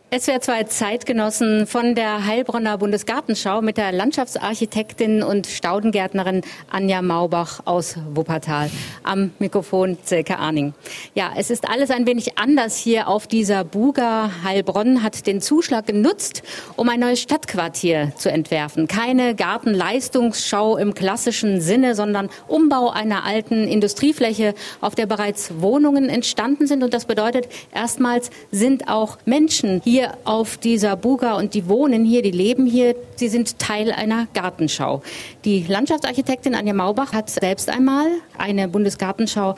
SWR 2 Zeitgenossen von der Heilbronner Bundesgartenschau mit der Landschaftsarchitektin und Staudengärtnerin Anja Maubach aus Wuppertal. Am Mikrofon Silke Arning. Ja, es ist alles ein wenig anders hier auf dieser Buga. Heilbronn hat den Zuschlag genutzt, um ein neues Stadtquartier zu entwerfen. Keine Gartenleistungsschau im klassischen Sinne, sondern Umbau einer alten Industriefläche, auf der bereits Wohnungen entstanden sind. Und das bedeutet, erstmals sind auch Menschen hier auf dieser Buga und die wohnen hier, die leben hier. Sie sind Teil einer Gartenschau. Die Landschaftsarchitektin Anja Maubach hat selbst einmal eine Bundesgartenschau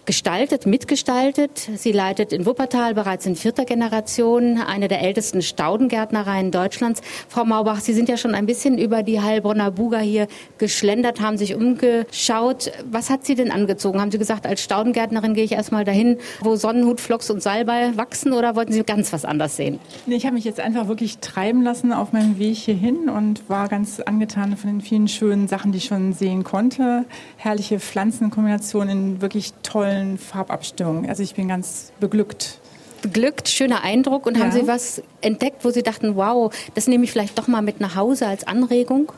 mitgestaltet. Sie leitet in Wuppertal bereits in 4. Generation eine der ältesten Staudengärtnereien Deutschlands. Frau Maubach, Sie sind ja schon ein bisschen über die Heilbronner Buga hier geschlendert, haben sich umgeschaut. Was hat Sie denn angezogen? Haben Sie gesagt, als Staudengärtnerin gehe ich erstmal dahin, wo Sonnenhut, Phlox und Salbei wachsen, oder wollten Sie ganz was anderes sehen? Nee, ich habe mich jetzt einfach wirklich treiben lassen auf meinem Weg hierhin und war ganz angetan von den vielen schönen Sachen, die ich schon sehen konnte. Herrliche Pflanzenkombinationen in wirklich tollen Farbabstimmung. Also ich bin ganz beglückt. Beglückt, schöner Eindruck. Und haben Sie was entdeckt, wo Sie dachten, wow, das nehme ich vielleicht doch mal mit nach Hause als Anregung?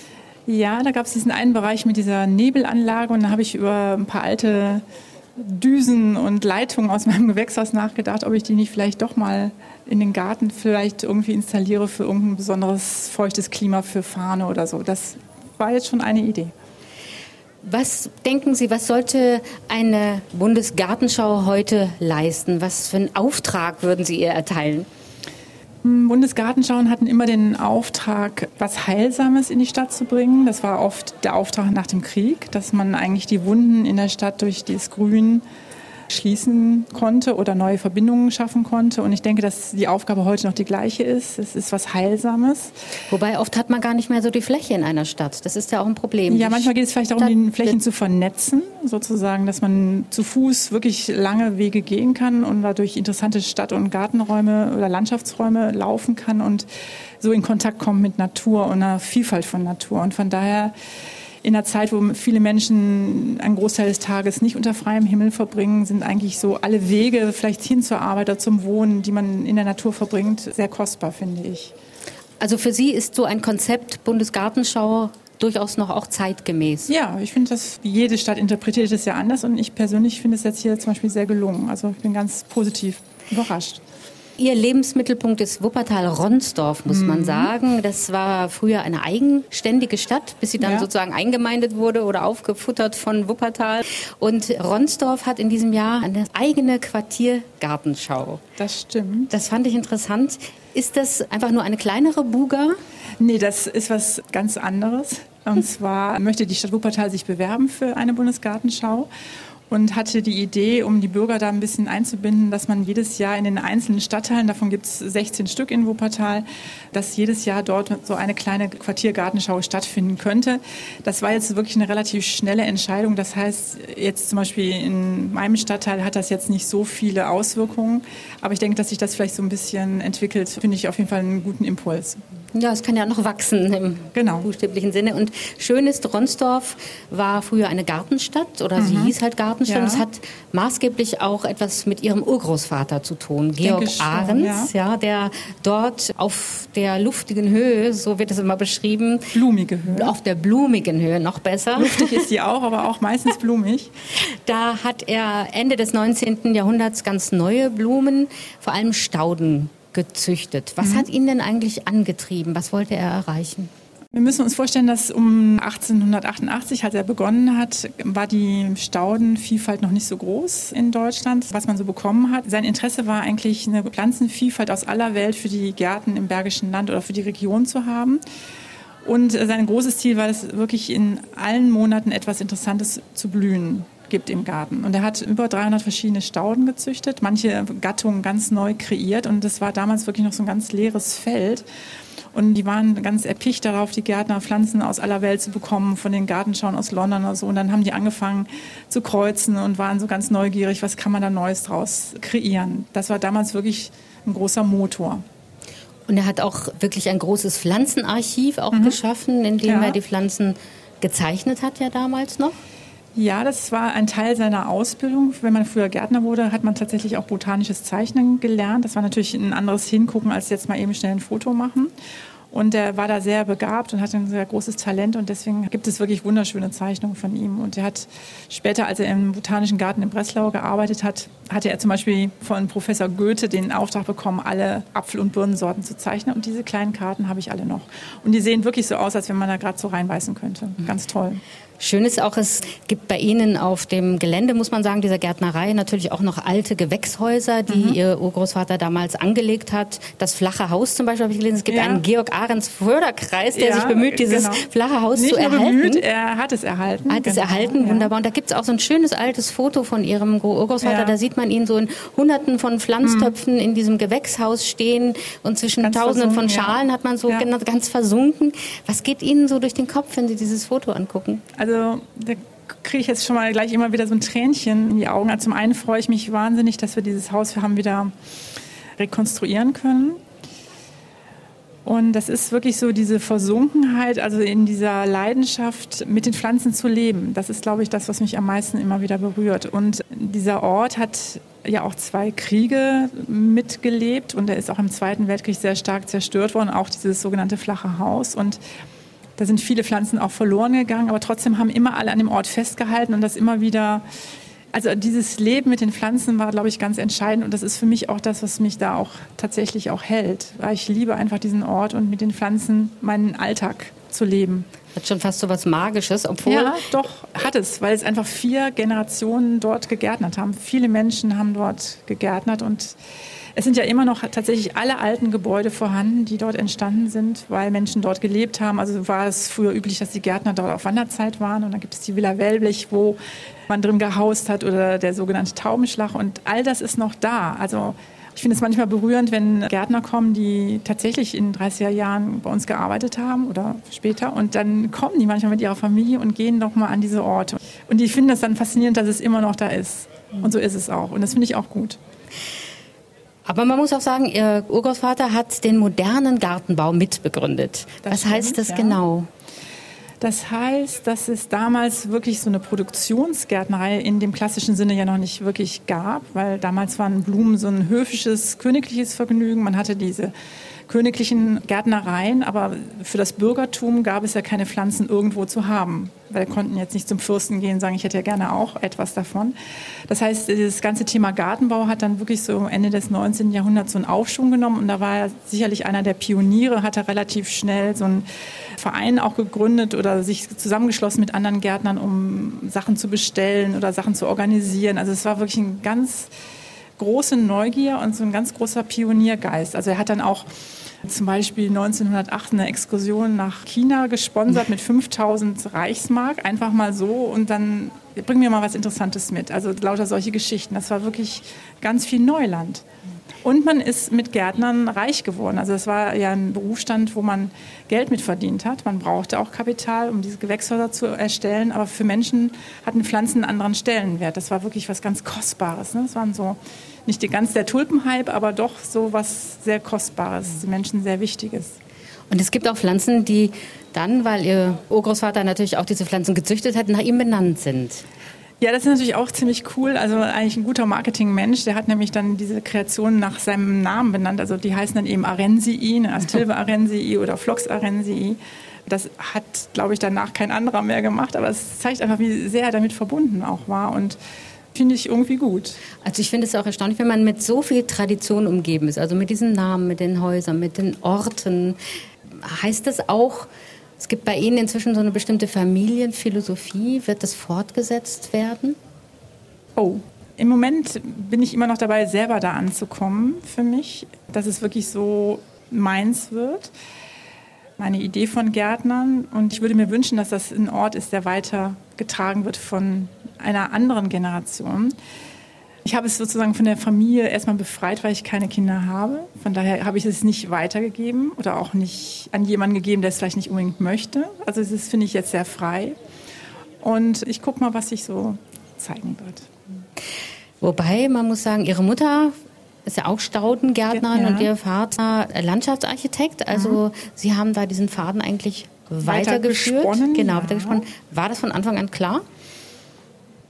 Ja, da gab es diesen einen Bereich mit dieser Nebelanlage und da habe ich über ein paar alte Düsen und Leitungen aus meinem Gewächshaus nachgedacht, ob ich die nicht vielleicht doch mal in den Garten vielleicht irgendwie installiere für irgendein besonderes feuchtes Klima für Farne oder so. Das war jetzt schon eine Idee. Was denken Sie, was sollte eine Bundesgartenschau heute leisten? Was für einen Auftrag würden Sie ihr erteilen? Bundesgartenschauen hatten immer den Auftrag, was Heilsames in die Stadt zu bringen. Das war oft der Auftrag nach dem Krieg, dass man eigentlich die Wunden in der Stadt durch das Grün schließen konnte oder neue Verbindungen schaffen konnte. Und ich denke, dass die Aufgabe heute noch die gleiche ist. Es ist was Heilsames. Wobei oft hat man gar nicht mehr so die Fläche in einer Stadt. Das ist ja auch ein Problem. Ja, manchmal geht es vielleicht darum, die Flächen zu vernetzen, sozusagen, dass man zu Fuß wirklich lange Wege gehen kann und dadurch interessante Stadt- und Gartenräume oder Landschaftsräume laufen kann und so in Kontakt kommt mit Natur und einer Vielfalt von Natur. Und von daher in einer Zeit, wo viele Menschen einen Großteil des Tages nicht unter freiem Himmel verbringen, sind eigentlich so alle Wege, vielleicht hin zur Arbeit oder zum Wohnen, die man in der Natur verbringt, sehr kostbar, finde ich. Also für Sie ist so ein Konzept Bundesgartenschau durchaus noch auch zeitgemäß? Ja, ich finde, dass jede Stadt interpretiert es ja anders und ich persönlich finde es jetzt hier zum Beispiel sehr gelungen. Also ich bin ganz positiv überrascht. Ihr Lebensmittelpunkt ist Wuppertal-Ronsdorf, muss man sagen. Das war früher eine eigenständige Stadt, bis sie dann sozusagen eingemeindet wurde oder aufgefuttert von Wuppertal. Und Ronsdorf hat in diesem Jahr eine eigene Quartiergartenschau. Das stimmt. Das fand ich interessant. Ist das einfach nur eine kleinere Buga? Nee, das ist was ganz anderes. Und zwar möchte die Stadt Wuppertal sich bewerben für eine Bundesgartenschau. Und hatte die Idee, um die Bürger da ein bisschen einzubinden, dass man jedes Jahr in den einzelnen Stadtteilen, davon gibt es 16 Stück in Wuppertal, dass jedes Jahr dort so eine kleine Quartiergartenschau stattfinden könnte. Das war jetzt wirklich eine relativ schnelle Entscheidung. Das heißt, jetzt zum Beispiel in meinem Stadtteil hat das jetzt nicht so viele Auswirkungen. Aber ich denke, dass sich das vielleicht so ein bisschen entwickelt, finde ich auf jeden Fall einen guten Impuls. Ja, es kann ja noch wachsen im buchstäblichen Sinne. Und schön ist, Ronsdorf war früher eine Gartenstadt oder sie hieß halt Gartenstadt. Ja. Und es hat maßgeblich auch etwas mit ihrem Urgroßvater zu tun, Georg Ahrens, der dort auf der luftigen Höhe, so wird es immer beschrieben. Blumige Höhe. Auf der blumigen Höhe, noch besser. Luftig ist sie auch, aber auch meistens blumig. Da hat er Ende des 19. Jahrhunderts ganz neue Blumen, vor allem Stauden, gezüchtet. Was hat ihn denn eigentlich angetrieben? Was wollte er erreichen? Wir müssen uns vorstellen, dass um 1888, als er begonnen hat, war die Staudenvielfalt noch nicht so groß in Deutschland, was man so bekommen hat. Sein Interesse war eigentlich, eine Pflanzenvielfalt aus aller Welt für die Gärten im Bergischen Land oder für die Region zu haben. Und sein großes Ziel war es, wirklich in allen Monaten etwas Interessantes zu blühen gibt im Garten. Und er hat über 300 verschiedene Stauden gezüchtet, manche Gattungen ganz neu kreiert. Und das war damals wirklich noch so ein ganz leeres Feld. Und die waren ganz erpicht darauf, die Gärtner Pflanzen aus aller Welt zu bekommen, von den Gartenschauen aus London oder so. Und dann haben die angefangen zu kreuzen und waren so ganz neugierig, was kann man da Neues draus kreieren. Das war damals wirklich ein großer Motor. Und er hat auch wirklich ein großes Pflanzenarchiv auch geschaffen, in dem er die Pflanzen gezeichnet hat ja damals noch. Ja, das war ein Teil seiner Ausbildung. Wenn man früher Gärtner wurde, hat man tatsächlich auch botanisches Zeichnen gelernt. Das war natürlich ein anderes Hingucken, als jetzt mal eben schnell ein Foto machen. Und er war da sehr begabt und hatte ein sehr großes Talent. Und deswegen gibt es wirklich wunderschöne Zeichnungen von ihm. Und er hat später, als er im Botanischen Garten in Breslau gearbeitet hat, hatte er zum Beispiel von Professor Goethe den Auftrag bekommen, alle Apfel- und Birnensorten zu zeichnen. Und diese kleinen Karten habe ich alle noch. Und die sehen wirklich so aus, als wenn man da gerade so reinbeißen könnte. Ganz toll. Schön ist auch, es gibt bei Ihnen auf dem Gelände, muss man sagen, dieser Gärtnerei natürlich auch noch alte Gewächshäuser, die Ihr Urgroßvater damals angelegt hat. Das flache Haus zum Beispiel habe ich gelesen. Es gibt einen Georg-Ahrens-Förderkreis, der sich bemüht, dieses flache Haus zu erhalten. Nicht nur bemüht, er hat es erhalten. Hat es erhalten, wunderbar. Und da gibt es auch so ein schönes altes Foto von Ihrem Urgroßvater. Ja. Da sieht man ihn so in Hunderten von Pflanztöpfen in diesem Gewächshaus stehen und zwischen ganz Tausenden von Schalen hat man so ganz versunken. Was geht Ihnen so durch den Kopf, wenn Sie dieses Foto angucken? Also da kriege ich jetzt schon mal gleich immer wieder so ein Tränchen in die Augen. Also zum einen freue ich mich wahnsinnig, dass wir dieses Haus wieder rekonstruieren können. Und das ist wirklich so diese Versunkenheit, also in dieser Leidenschaft, mit den Pflanzen zu leben. Das ist, glaube ich, das, was mich am meisten immer wieder berührt. Und dieser Ort hat ja auch 2 Kriege mitgelebt und er ist auch im Zweiten Weltkrieg sehr stark zerstört worden, auch dieses sogenannte flache Haus. Und da sind viele Pflanzen auch verloren gegangen, aber trotzdem haben immer alle an dem Ort festgehalten und das immer wieder, also dieses Leben mit den Pflanzen war, glaube ich, ganz entscheidend und das ist für mich auch das, was mich da auch tatsächlich auch hält, weil ich liebe einfach diesen Ort und mit den Pflanzen meinen Alltag zu leben. Hat schon fast so was Magisches, obwohl... Ja, doch, hat es, weil es einfach 4 Generationen dort gegärtnert haben. Viele Menschen haben dort gegärtnert und es sind ja immer noch tatsächlich alle alten Gebäude vorhanden, die dort entstanden sind, weil Menschen dort gelebt haben. Also war es früher üblich, dass die Gärtner dort auf Wanderzeit waren. Und dann gibt es die Villa Wellblech, wo man drin gehaust hat, oder der sogenannte Taubenschlag. Und all das ist noch da. Also ich finde es manchmal berührend, wenn Gärtner kommen, die tatsächlich in 30er Jahren bei uns gearbeitet haben oder später. Und dann kommen die manchmal mit ihrer Familie und gehen noch mal an diese Orte. Und die finden das dann faszinierend, dass es immer noch da ist. Und so ist es auch. Und das finde ich auch gut. Aber man muss auch sagen, Ihr Urgroßvater hat den modernen Gartenbau mitbegründet. Was heißt das genau? Das heißt, dass es damals wirklich so eine Produktionsgärtnerei in dem klassischen Sinne ja noch nicht wirklich gab, weil damals waren Blumen so ein höfisches, königliches Vergnügen. Man hatte diese königlichen Gärtnereien, aber für das Bürgertum gab es ja keine Pflanzen irgendwo zu haben, weil wir konnten jetzt nicht zum Fürsten gehen und sagen, ich hätte ja gerne auch etwas davon. Das heißt, das ganze Thema Gartenbau hat dann wirklich so Ende des 19. Jahrhunderts so einen Aufschwung genommen und da war er sicherlich einer der Pioniere, hat er relativ schnell so einen Verein auch gegründet oder sich zusammengeschlossen mit anderen Gärtnern, um Sachen zu bestellen oder Sachen zu organisieren. Also es war wirklich ein ganz große Neugier und so ein ganz großer Pioniergeist. Also er hat dann auch zum Beispiel 1908 eine Exkursion nach China gesponsert mit 5.000 Reichsmark, einfach mal so und dann bring mir mal was Interessantes mit. Also lauter solche Geschichten. Das war wirklich ganz viel Neuland. Und man ist mit Gärtnern reich geworden. Also es war ja ein Berufsstand, wo man Geld mit verdient hat. Man brauchte auch Kapital, um diese Gewächshäuser zu erstellen. Aber für Menschen hatten Pflanzen einen anderen Stellenwert. Das war wirklich was ganz Kostbares. Ne? Das waren so nicht ganz der Tulpenhype, aber doch so was sehr Kostbares, den Menschen sehr Wichtiges. Und es gibt auch Pflanzen, die dann, weil Ihr Urgroßvater natürlich auch diese Pflanzen gezüchtet hat, nach ihm benannt sind. Ja, das ist natürlich auch ziemlich cool. Also eigentlich ein guter Marketingmensch. Der hat nämlich dann diese Kreationen nach seinem Namen benannt. Also die heißen dann eben Arensii, Astilbe Arensii oder Phlox Arensii. Das hat, glaube ich, danach kein anderer mehr gemacht. Aber es zeigt einfach, wie sehr er damit verbunden auch war. Und finde ich irgendwie gut. Also ich finde es auch erstaunlich, wenn man mit so viel Tradition umgeben ist. Also mit diesen Namen, mit den Häusern, mit den Orten. Heißt das auch, es gibt bei Ihnen inzwischen so eine bestimmte Familienphilosophie. Wird das fortgesetzt werden? Oh, im Moment bin ich immer noch dabei, selber da anzukommen für mich, dass es wirklich so meins wird. Meine Idee von Gärtnern. Und ich würde mir wünschen, dass das ein Ort ist, der weitergetragen wird von einer anderen Generation. Ich habe es sozusagen von der Familie erstmal befreit, weil ich keine Kinder habe. Von daher habe ich es nicht weitergegeben oder auch nicht an jemanden gegeben, der es vielleicht nicht unbedingt möchte. Also das finde ich jetzt sehr frei. Und ich gucke mal, sich sich so zeigen wird. Wobei, man muss sagen, Ihre Mutter ist ja auch Staudengärtnerin und Ihr Vater Landschaftsarchitekt. Also Sie haben da diesen Faden eigentlich weitergeführt. Weitergesponnen. Genau, weitergesponnen. War das von Anfang an klar?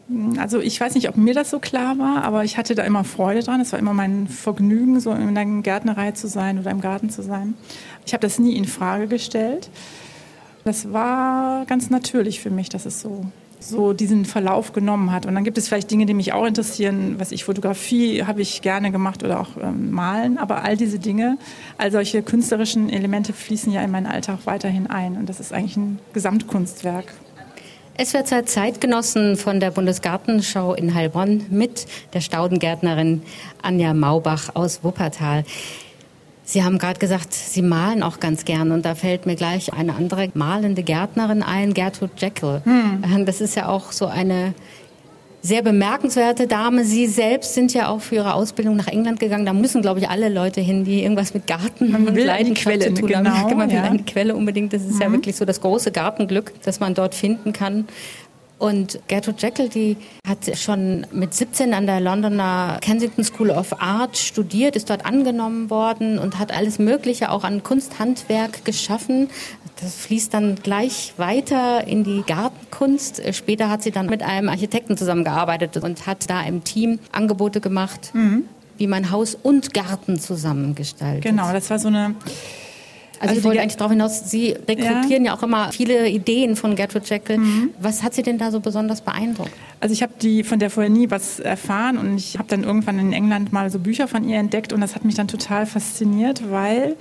Also ich weiß nicht, ob mir das so klar war, aber ich hatte da immer Freude dran. Es war immer mein Vergnügen, so in der Gärtnerei zu sein oder im Garten zu sein. Ich habe das nie in Frage gestellt. Das war ganz natürlich für mich, dass es so diesen Verlauf genommen hat. Und dann gibt es vielleicht Dinge, die mich auch interessieren. Fotografie habe ich gerne gemacht oder auch Malen. Aber all diese Dinge, all solche künstlerischen Elemente fließen ja in meinen Alltag weiterhin ein. Und das ist eigentlich ein Gesamtkunstwerk. Es wird Zeitgenossen von der Bundesgartenschau in Heilbronn mit der Staudengärtnerin Anja Maubach aus Wuppertal. Sie haben gerade gesagt, Sie malen auch ganz gern. Und da fällt mir gleich eine andere malende Gärtnerin ein, Gertrud Jekyll. Das ist ja auch so eine sehr bemerkenswerte Dame. Sie selbst sind ja auch für Ihre Ausbildung nach England gegangen. Da müssen, glaube ich, alle Leute hin, die irgendwas mit Garten und Leidenschaft zu tun haben. Man will eine Quelle unbedingt. Das ist ja wirklich so das große Gartenglück, das man dort finden kann. Und Gertrud Jekyll, die hat schon mit 17 an der Londoner Kensington School of Art studiert, ist dort angenommen worden und hat alles Mögliche auch an Kunsthandwerk geschaffen. Das fließt dann gleich weiter in die Gartenkunst. Später hat sie dann mit einem Architekten zusammengearbeitet und hat da im Team Angebote gemacht, wie man Haus und Garten zusammengestaltet. Genau, das war so eine... Also ich wollte eigentlich darauf hinaus, Sie rekrutieren ja auch immer viele Ideen von Gertrud Jekyll. Was hat Sie denn da so besonders beeindruckt? Also ich habe von der vorher nie was erfahren und ich habe dann irgendwann in England mal so Bücher von ihr entdeckt und das hat mich dann total fasziniert, weil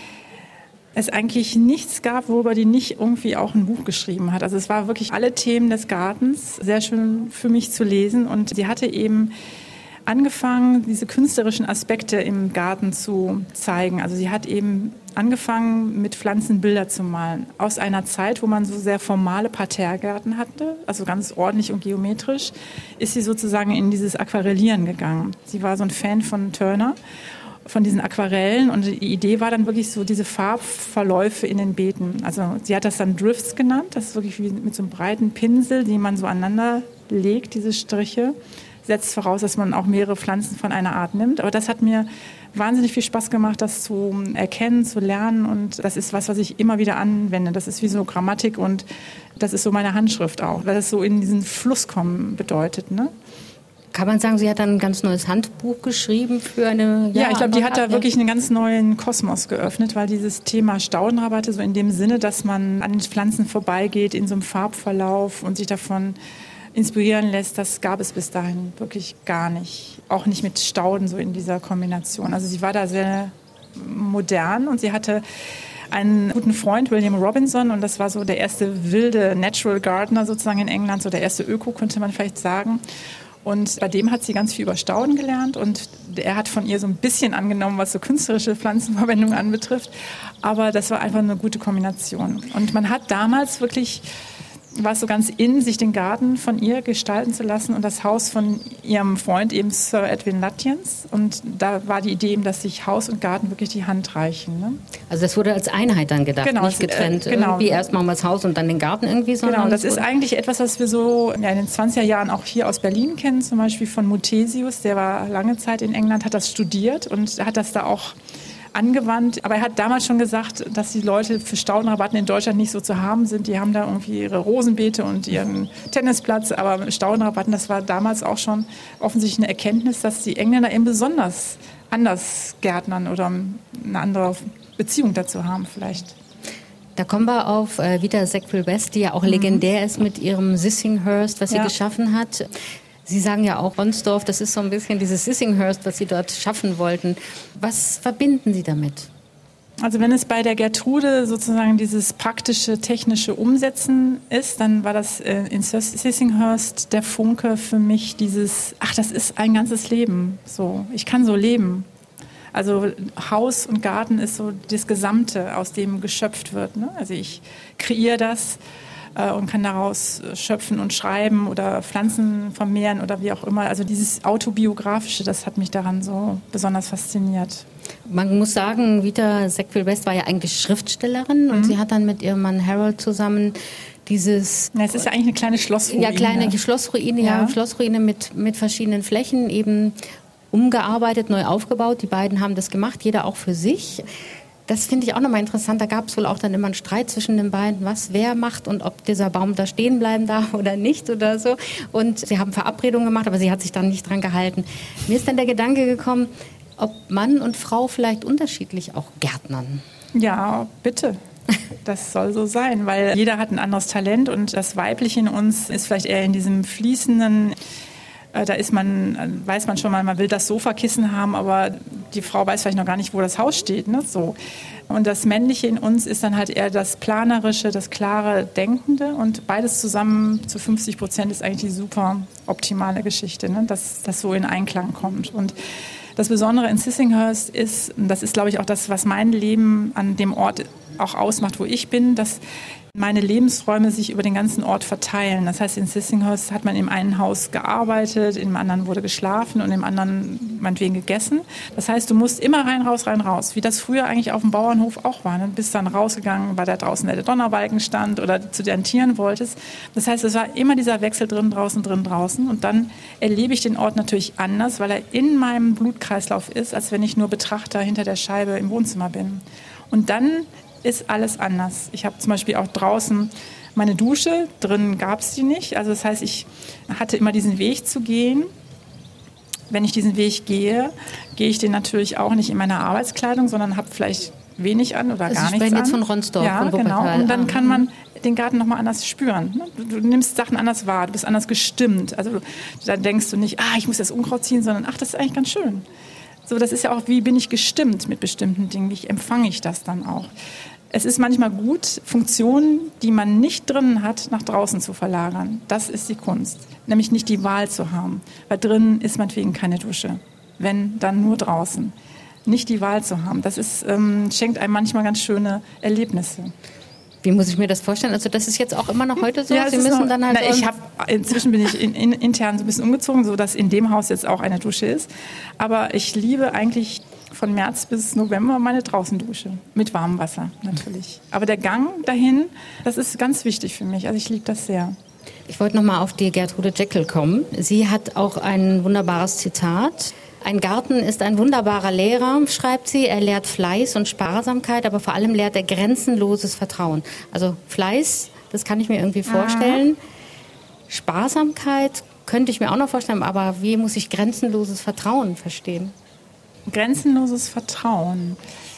es eigentlich nichts gab, worüber die nicht irgendwie auch ein Buch geschrieben hat. Also es war wirklich alle Themen des Gartens sehr schön für mich zu lesen und sie hatte eben angefangen, diese künstlerischen Aspekte im Garten zu zeigen. Also sie hat eben angefangen, mit Pflanzen Bilder zu malen. Aus einer Zeit, wo man so sehr formale Parterregärten hatte, also ganz ordentlich und geometrisch, ist sie sozusagen in dieses Aquarellieren gegangen. Sie war so ein Fan von Turner, von diesen Aquarellen und die Idee war dann wirklich so diese Farbverläufe in den Beeten. Also sie hat das dann Drifts genannt, das ist wirklich wie mit so einem breiten Pinsel, den man so aneinander legt, diese Striche. Setzt voraus, dass man auch mehrere Pflanzen von einer Art nimmt. Aber das hat mir wahnsinnig viel Spaß gemacht, das zu erkennen, zu lernen. Und das ist was ich immer wieder anwende. Das ist wie so Grammatik und das ist so meine Handschrift auch, weil das so in diesen Fluss kommen bedeutet. Ne? Kann man sagen, sie hat dann ein ganz neues Handbuch geschrieben für eine... Ja, ich glaube, die hat da wirklich einen ganz neuen Kosmos geöffnet, weil dieses Thema Staudenrabatte so in dem Sinne, dass man an den Pflanzen vorbeigeht in so einem Farbverlauf und sich davon inspirieren lässt, das gab es bis dahin wirklich gar nicht. Auch nicht mit Stauden so in dieser Kombination. Also sie war da sehr modern und sie hatte einen guten Freund, William Robinson, und das war so der erste wilde Natural Gardener sozusagen in England, so der erste Öko, könnte man vielleicht sagen. Und bei dem hat sie ganz viel über Stauden gelernt und er hat von ihr so ein bisschen angenommen, was so künstlerische Pflanzenverwendung anbetrifft. Aber das war einfach eine gute Kombination. Und man hat damals wirklich... war es so ganz in, sich den Garten von ihr gestalten zu lassen und das Haus von ihrem Freund, eben Sir Edwin Lutyens. Und da war die Idee eben, dass sich Haus und Garten wirklich die Hand reichen. Ne? Also das wurde als Einheit dann gedacht, genau, nicht getrennt. Irgendwie erst machen wir das Haus und dann den Garten irgendwie. Genau, das ist eigentlich etwas, was wir so in den 20er Jahren auch hier aus Berlin kennen, zum Beispiel von Muthesius, der war lange Zeit in England, hat das studiert und hat das da auch angewandt. Aber er hat damals schon gesagt, dass die Leute für Staudenrabatten in Deutschland nicht so zu haben sind. Die haben da irgendwie ihre Rosenbeete und ihren Tennisplatz. Aber Staudenrabatten, das war damals auch schon offensichtlich eine Erkenntnis, dass die Engländer eben besonders anders gärtnern oder eine andere Beziehung dazu haben vielleicht. Da kommen wir auf Vita Sackville-West, die ja auch legendär ist mit ihrem Sissinghurst, was sie geschaffen hat. Sie sagen ja auch, Ronsdorf, das ist so ein bisschen dieses Sissinghurst, was Sie dort schaffen wollten. Was verbinden Sie damit? Also wenn es bei der Gertrude sozusagen dieses praktische, technische Umsetzen ist, dann war das in Sissinghurst der Funke für mich dieses, das ist ein ganzes Leben. So, ich kann so leben. Also Haus und Garten ist so das Gesamte, aus dem geschöpft wird. Ne? Also ich kreiere das und kann daraus schöpfen und schreiben oder Pflanzen vermehren oder wie auch immer. Also dieses Autobiografische, das hat mich daran so besonders fasziniert. Man muss sagen, Vita Sackville-West war ja eigentlich Schriftstellerin und sie hat dann mit ihrem Mann Harold zusammen dieses... Ja, es ist ja eigentlich eine kleine Schlossruine. Ja, kleine Schlossruine, Schlossruine mit verschiedenen Flächen eben umgearbeitet, neu aufgebaut. Die beiden haben das gemacht, jeder auch für sich. Das finde ich auch nochmal interessant. Da gab es wohl auch dann immer einen Streit zwischen den beiden, was wer macht und ob dieser Baum da stehen bleiben darf oder nicht oder so. Und sie haben Verabredungen gemacht, aber sie hat sich dann nicht dran gehalten. Mir ist dann der Gedanke gekommen, ob Mann und Frau vielleicht unterschiedlich auch gärtnern. Ja, bitte. Das soll so sein, weil jeder hat ein anderes Talent und das Weibliche in uns ist vielleicht eher in diesem fließenden. Da weiß man schon mal, man will das Sofakissen haben, aber die Frau weiß vielleicht noch gar nicht, wo das Haus steht. Ne? So. Und das Männliche in uns ist dann halt eher das Planerische, das klare Denkende. Und beides zusammen zu 50% ist eigentlich die super optimale Geschichte, ne? Dass das so in Einklang kommt. Und das Besondere in Sissinghurst ist, und das ist, glaube ich, auch das, was mein Leben an dem Ort auch ausmacht, wo ich bin, dass meine Lebensräume sich über den ganzen Ort verteilen. Das heißt, in Sissinghurst hat man im einen Haus gearbeitet, im anderen wurde geschlafen und im anderen meinetwegen gegessen. Das heißt, du musst immer rein, raus, wie das früher eigentlich auf dem Bauernhof auch war. Ne? Du bist dann rausgegangen, weil da draußen der Donnerbalken stand oder zu den Tieren wolltest. Das heißt, es war immer dieser Wechsel drin, draußen. Und dann erlebe ich den Ort natürlich anders, weil er in meinem Blutkreislauf ist, als wenn ich nur Betrachter hinter der Scheibe im Wohnzimmer bin. Und dann ist alles anders. Ich habe zum Beispiel auch draußen meine Dusche, drin gab es die nicht. Also das heißt, ich hatte immer diesen Weg zu gehen. Wenn ich diesen Weg gehe ich den natürlich auch nicht in meiner Arbeitskleidung, sondern habe vielleicht wenig an oder gar nichts an. Jetzt von Ronsdorf, ja, von Wuppertal. Genau. Und dann kann man den Garten nochmal anders spüren. Du nimmst Sachen anders wahr, du bist anders gestimmt. Also dann denkst du nicht, ich muss das Unkraut ziehen, sondern das ist eigentlich ganz schön. So, das ist ja auch, wie bin ich gestimmt mit bestimmten Dingen, wie empfange ich das dann auch. Es ist manchmal gut, Funktionen, die man nicht drinnen hat, nach draußen zu verlagern. Das ist die Kunst. Nämlich nicht die Wahl zu haben. Weil drinnen ist meinetwegen keine Dusche. Wenn, dann nur draußen. Nicht die Wahl zu haben. Das ist, schenkt einem manchmal ganz schöne Erlebnisse. Wie muss ich mir das vorstellen? Also das ist jetzt auch immer noch heute so? Ja, Sie müssen dann halt inzwischen bin ich intern so ein bisschen umgezogen, sodass in dem Haus jetzt auch eine Dusche ist. Aber ich liebe eigentlich von März bis November meine Draußendusche. Mit warmem Wasser natürlich. Aber der Gang dahin, das ist ganz wichtig für mich. Also ich liebe das sehr. Ich wollte noch mal auf die Gertrude Jekyll kommen. Sie hat auch ein wunderbares Zitat. Ein Garten ist ein wunderbarer Lehrer, schreibt sie. Er lehrt Fleiß und Sparsamkeit, aber vor allem lehrt er grenzenloses Vertrauen. Also Fleiß, das kann ich mir irgendwie vorstellen. Sparsamkeit könnte ich mir auch noch vorstellen, aber wie muss ich grenzenloses Vertrauen verstehen? Grenzenloses Vertrauen.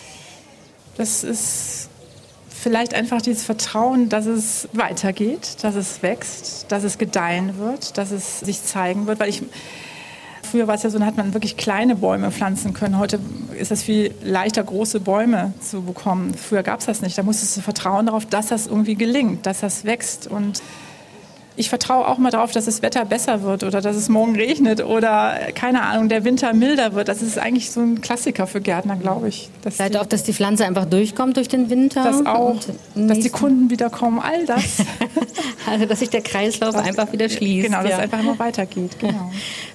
Das ist vielleicht einfach dieses Vertrauen, dass es weitergeht, dass es wächst, dass es gedeihen wird, dass es sich zeigen wird. Weil früher war es ja so, da hat man wirklich kleine Bäume pflanzen können. Heute ist es viel leichter, große Bäume zu bekommen. Früher gab es das nicht. Da musstest du vertrauen darauf, dass das irgendwie gelingt, dass das wächst. Und ich vertraue auch mal darauf, dass das Wetter besser wird oder dass es morgen regnet oder, keine Ahnung, der Winter milder wird. Das ist eigentlich so ein Klassiker für Gärtner, glaube ich. Vielleicht auch, dass die Pflanze einfach durchkommt durch den Winter. Das auch, dass die Kunden wiederkommen, all das. Also, dass sich der Kreislauf einfach wieder schließt. Genau, dass es einfach immer weitergeht, genau.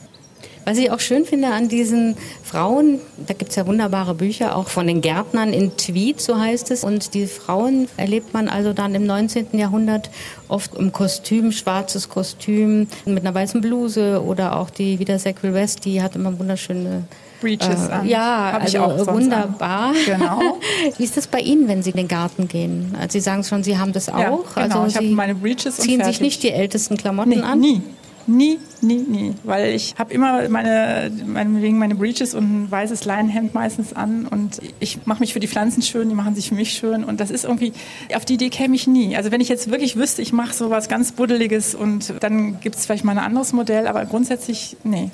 Was ich auch schön finde an diesen Frauen, da gibt es ja wunderbare Bücher, auch von den Gärtnern in Tweed, so heißt es. Und die Frauen erlebt man also dann im 19. Jahrhundert oft im Kostüm, schwarzes Kostüm mit einer weißen Bluse oder auch die wieder Sackville West, die hat immer wunderschöne Breeches an. Ja, hab also ich auch wunderbar. An. Genau. Wie ist das bei Ihnen, wenn Sie in den Garten gehen? Also Sie sagen schon, Sie haben das auch. Ja, genau. Also ich habe meine Breeches und ziehen fertig. sich nicht die ältesten Klamotten an? Nie. Weil ich habe immer meine Breeches und ein weißes Leinenhemd meistens an und ich mache mich für die Pflanzen schön, die machen sich für mich schön und das ist irgendwie, auf die Idee käme ich nie. Also wenn ich jetzt wirklich wüsste, ich mache so was ganz Buddeliges und dann gibt es vielleicht mal ein anderes Modell, aber grundsätzlich, nee.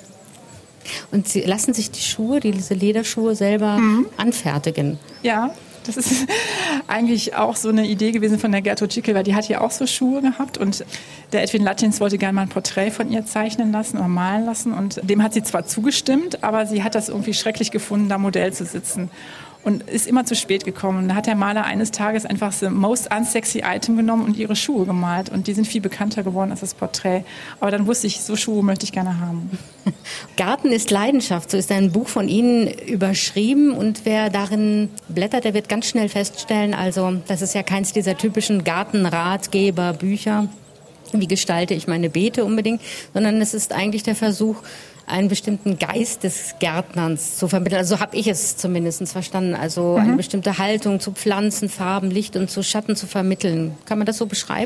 Und Sie lassen sich die Schuhe, diese Lederschuhe selber anfertigen? Ja. Das ist eigentlich auch so eine Idee gewesen von der Gertrude Jekyll, weil die hat ja auch so Schuhe gehabt und der Edwin Lutyens wollte gerne mal ein Porträt von ihr zeichnen lassen oder malen lassen und dem hat sie zwar zugestimmt, aber sie hat das irgendwie schrecklich gefunden, da Modell zu sitzen und ist immer zu spät gekommen. Und da hat der Maler eines Tages einfach the most unsexy item genommen und ihre Schuhe gemalt und die sind viel bekannter geworden als das Porträt. Aber dann wusste ich, so Schuhe möchte ich gerne haben. Garten ist Leidenschaft, so ist ein Buch von Ihnen überschrieben und wer darin blättert, der wird ganz schnell feststellen, also das ist ja keins dieser typischen Gartenratgeber-Bücher, wie gestalte ich meine Beete unbedingt, sondern es ist eigentlich der Versuch, einen bestimmten Geist des Gärtnerns zu vermitteln. Also so habe ich es zumindest verstanden. Also eine bestimmte Haltung zu Pflanzen, Farben, Licht und zu Schatten zu vermitteln. Kann man das so beschreiben?